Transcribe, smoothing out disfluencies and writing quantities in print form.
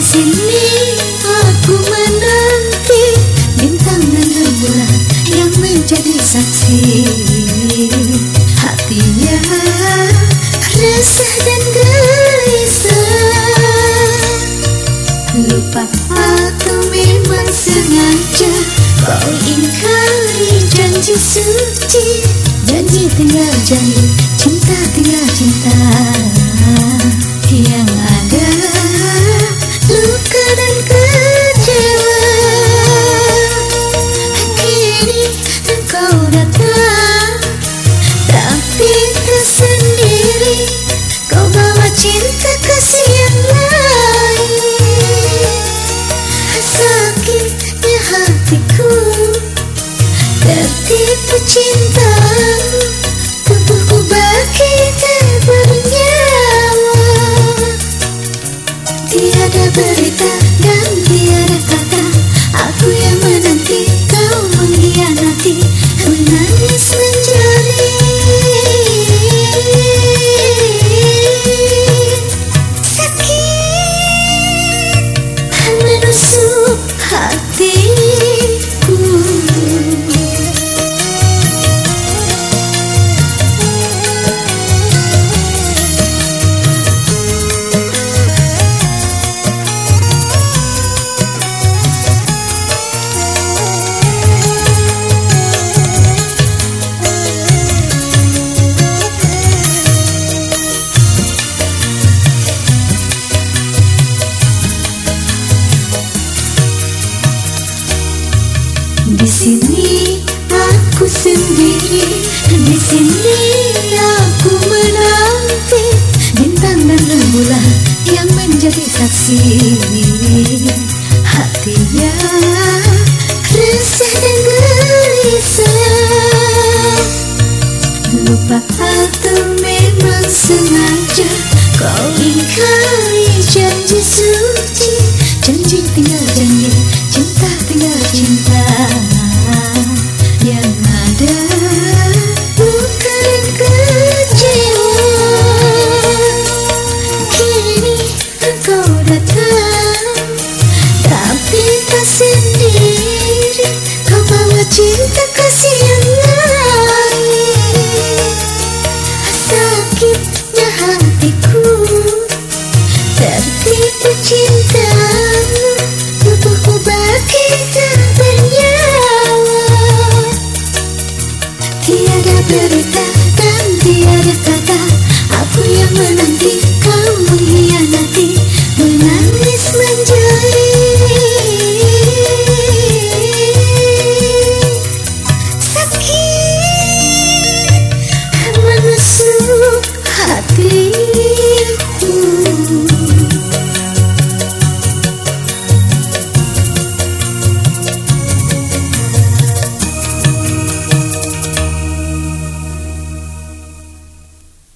sini aku menanti bintang dan rembulan yang menjadi saksi. Hatinya resah dan gelisah. Lupa atau memang sengaja kau ingkari janji suci. Janji tinggal janji, cinta tinggal cinta. Yang ada luka dan kecewa. Kini engkau datang, tapi tersendiri. Kau bawa cinta kasih yang lain. Sakitnya hatiku tertipu cinta. Tubuhku bagaikan bernyawa. Tiada berita dan tiada kata. Aku yang menanti, kau mengkhianati. Menangis menjadi sakit, menusuk hatiku. Di sini aku sendiri, di sini aku menanti bintang dan rembulan yang menjadi saksi. Hatinya resah dan gelisah. Lupa atau memang sengaja kau ingkari janji suci. Janji tinggal janji, cinta tinggal cinta. Yang ada luka dan kecewa. Kini engkau datang, tapi tak sendiri. Kau bawa cinta kasih